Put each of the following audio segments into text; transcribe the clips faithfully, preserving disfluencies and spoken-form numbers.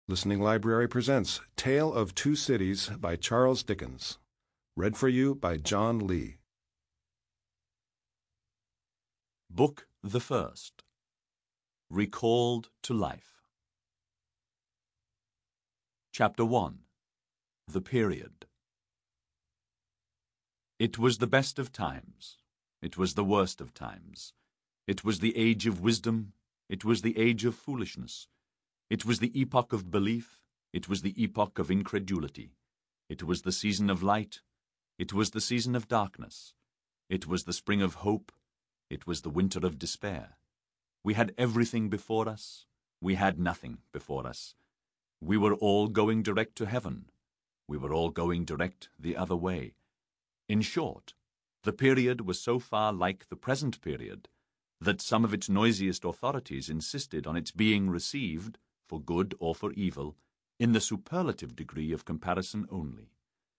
Listening Library presents Tale of Two Cities by Charles Dickens. Read for you by John Lee. Book the First. Recalled to Life. Chapter one. The Period. It was the best of times. It was the worst of times. It was the age of wisdom. It was the age of foolishness. It was the epoch of belief. It was the epoch of incredulity. It was the season of light. It was the season of darkness. It was the spring of hope. It was the winter of despair. We had everything before us. We had nothing before us. We were all going direct to heaven. We were all going direct the other way. In short, the period was so far like the present period that some of its noisiest authorities insisted on its being received, for good or for evil, in the superlative degree of comparison only.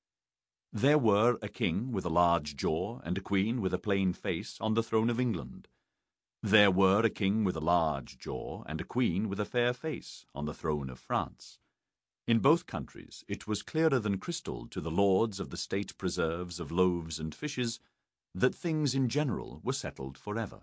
There were a king with a large jaw and a queen with a plain face on the throne of England. There were a king with a large jaw and a queen with a fair face on the throne of France. In both countries it was clearer than crystal to the lords of the state preserves of loaves and fishes that things in general were settled forever.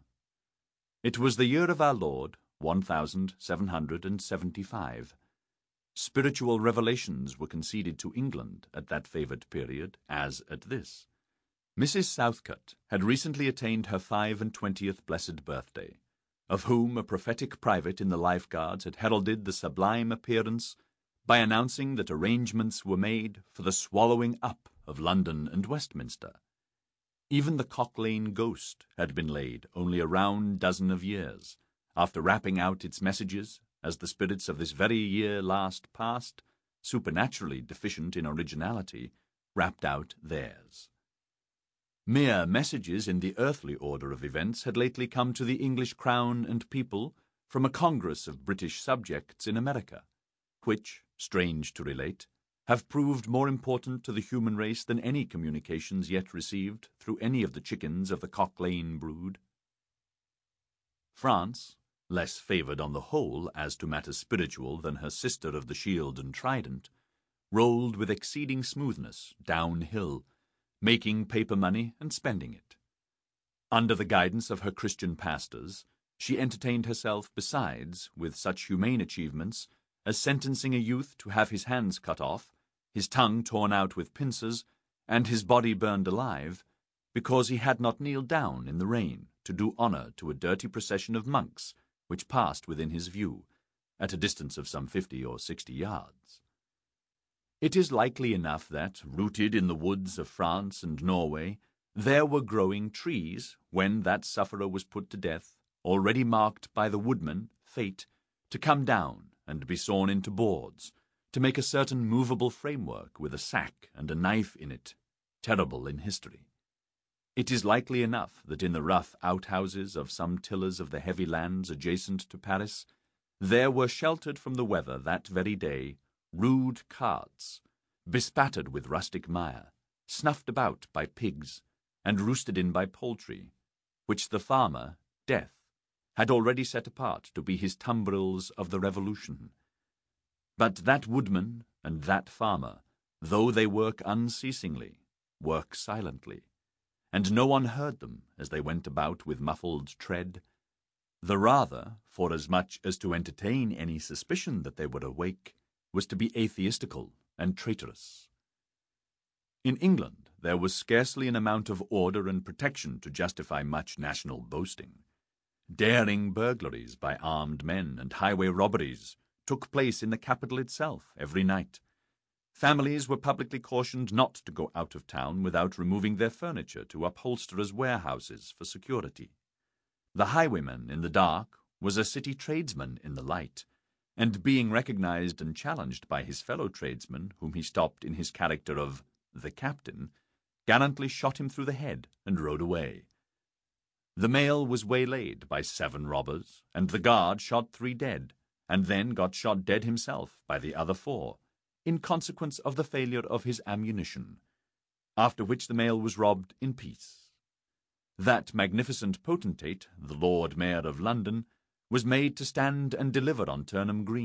It was the year of our Lord, one thousand seven hundred and seventy-five. Spiritual revelations were conceded to England at that favoured period, as at this. Missus Southcott had recently attained her five-and-twentieth blessed birthday, of whom a prophetic private in the Life Guards had heralded the sublime appearance by announcing that arrangements were made for the swallowing up of London and Westminster. Even the Cock Lane ghost had been laid only a round dozen of years, after rapping out its messages as the spirits of this very year last past, supernaturally deficient in originality, rapped out theirs. Mere messages in the earthly order of events had lately come to the English crown and people from a congress of British subjects in America, which, strange to relate, have proved more important to the human race than any communications yet received through any of the chickens of the Cock Lane brood. France, less favoured on the whole as to matters spiritual than her sister of the shield and trident, rolled with exceeding smoothness downhill, making paper money and spending it. Under the guidance of her Christian pastors, she entertained herself besides with such humane achievements as sentencing a youth to have his hands cut off, his tongue torn out with pincers, and his body burned alive, because he had not kneeled down in the rain to do honour to a dirty procession of monks which passed within his view, at a distance of some fifty or sixty yards. It is likely enough that, rooted in the woods of France and Norway, there were growing trees when that sufferer was put to death, already marked by the woodman, Fate, to come down and be sawn into boards, to make a certain movable framework with a sack and a knife in it, terrible in history. It is likely enough that in the rough outhouses of some tillers of the heavy lands adjacent to Paris, there were sheltered from the weather that very day rude carts, bespattered with rustic mire, snuffed about by pigs, and roosted in by poultry, which the farmer, Death, had already set apart to be his tumbrils of the Revolution. But that woodman and that farmer, though they work unceasingly, work silently, and no one heard them as they went about with muffled tread, the rather, forasmuch as to entertain any suspicion that they were awake was to be atheistical and traitorous. In England there was scarcely an amount of order and protection to justify much national boasting. Daring burglaries by armed men and highway robberies took place in the capital itself every night. Families were publicly cautioned not to go out of town without removing their furniture to upholsterers' warehouses for security. The highwayman in the dark was a city tradesman in the light, and being recognized and challenged by his fellow tradesmen, whom he stopped in his character of the captain, gallantly shot him through the head and rode away. The mail was waylaid by seven robbers, and the guard shot three dead, and then got shot dead himself by the other four, in consequence of the failure of his ammunition, after which the mail was robbed in peace. That magnificent potentate, the Lord Mayor of London, was made to stand and deliver on Turnham Green,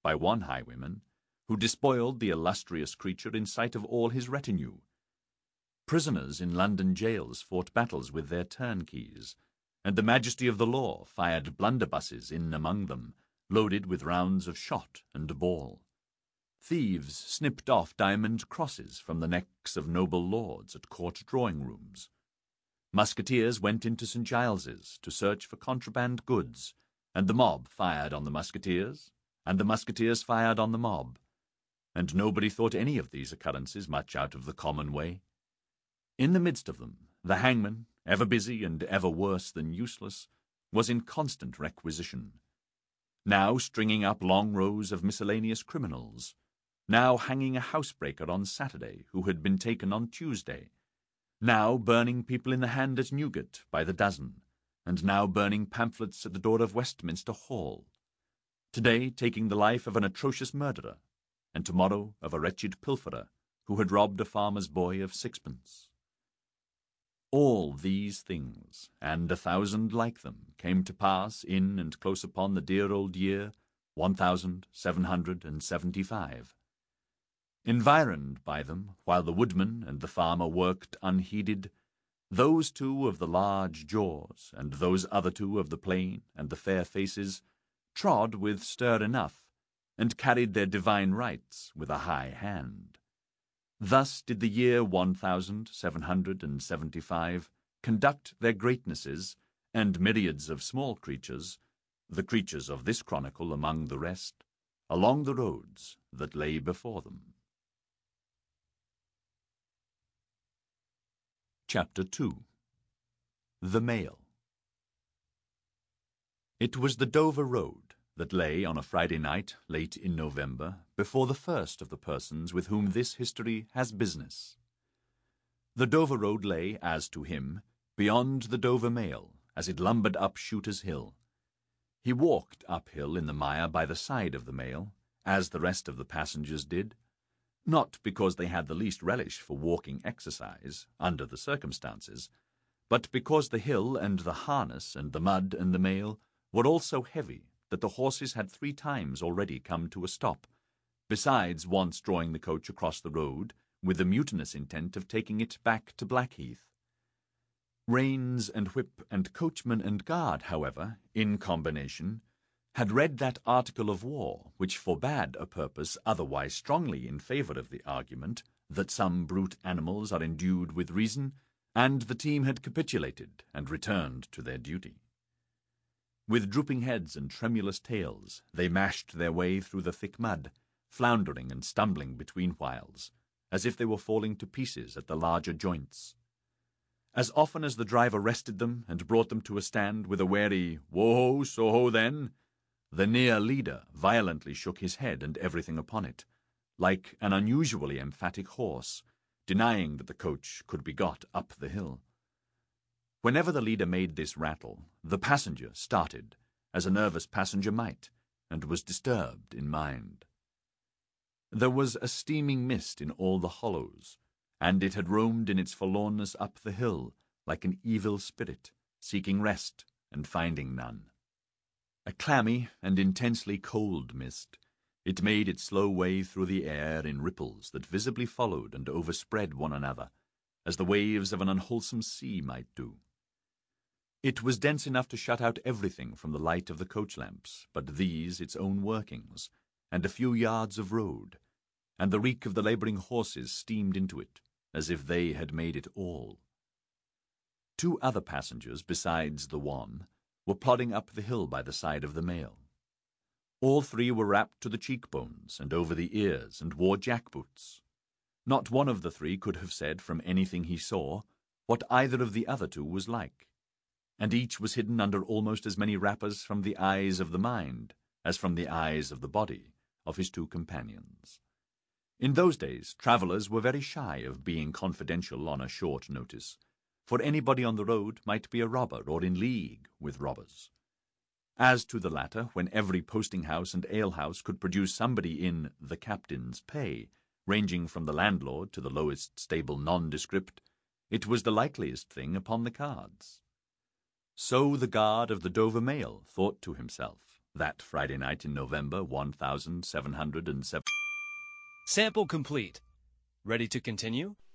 by one highwayman, who despoiled the illustrious creature in sight of all his retinue. Prisoners in London jails fought battles with their turnkeys, and the majesty of the law fired blunderbusses in among them, loaded with rounds of shot and ball. Thieves snipped off diamond crosses from the necks of noble lords at court drawing-rooms. Musketeers went into Saint Giles's to search for contraband goods, and the mob fired on the musketeers, and the musketeers fired on the mob, and nobody thought any of these occurrences much out of the common way. In the midst of them, the hangman, ever busy and ever worse than useless, was in constant requisition, now stringing up long rows of miscellaneous criminals, now hanging a housebreaker on Saturday who had been taken on Tuesday, now burning people in the hand at Newgate by the dozen, and now burning pamphlets at the door of Westminster Hall, today taking the life of an atrocious murderer, and tomorrow of a wretched pilferer who had robbed a farmer's boy of sixpence. All these things, and a thousand like them, came to pass in and close upon the dear old year one thousand seven hundred and seventy-five. Environed by them, while the woodman and the farmer worked unheeded, those two of the large jaws, and those other two of the plain and the fair faces, trod with stir enough, and carried their divine rights with a high hand. Thus did the year one thousand seven hundred and seventy-five conduct their greatnesses, and myriads of small creatures, the creatures of this chronicle among the rest, along the roads that lay before them. Chapter two. The Mail. It was the Dover Road that lay on a Friday night late in November before the first of the persons with whom this history has business. The Dover Road lay, as to him, beyond the Dover Mail as it lumbered up Shooter's Hill. He walked uphill in the mire by the side of the Mail, as the rest of the passengers did, not because they had the least relish for walking exercise, under the circumstances, but because the hill and the harness and the mud and the Mail were all so heavy that the horses had three times already come to a stop, besides once drawing the coach across the road with the mutinous intent of taking it back to Blackheath. Reins and whip and coachman and guard, however, in combination, had read that article of war which forbade a purpose otherwise strongly in favour of the argument that some brute animals are endued with reason, and the team had capitulated and returned to their duty. With drooping heads and tremulous tails, they mashed their way through the thick mud, floundering and stumbling between whiles, as if they were falling to pieces at the larger joints. As often as the driver rested them and brought them to a stand with a wary "Wo-ho, so-ho then," the near leader violently shook his head and everything upon it, like an unusually emphatic horse, denying that the coach could be got up the hill. Whenever the leader made this rattle, the passenger started, as a nervous passenger might, and was disturbed in mind. There was a steaming mist in all the hollows, and it had roamed in its forlornness up the hill, like an evil spirit, seeking rest and finding none. A clammy and intensely cold mist, it made its slow way through the air in ripples that visibly followed and overspread one another, as the waves of an unwholesome sea might do. It was dense enough to shut out everything from the light of the coach lamps but these its own workings, and a few yards of road, and the reek of the labouring horses steamed into it, as if they had made it all. Two other passengers, besides the one, were plodding up the hill by the side of the Mail. All three were wrapped to the cheekbones and over the ears, and wore jack-boots. Not one of the three could have said, from anything he saw, what either of the other two was like, and each was hidden under almost as many wrappers from the eyes of the mind as from the eyes of the body of his two companions. In those days, travellers were very shy of being confidential on a short notice, for anybody on the road might be a robber or in league with robbers. As to the latter, when every posting-house and alehouse could produce somebody in the captain's pay, ranging from the landlord to the lowest stable nondescript, it was the likeliest thing upon the cards. So the guard of the Dover Mail thought to himself, That Friday night in November, one thousand seven hundred seven. Sample complete. Ready to continue?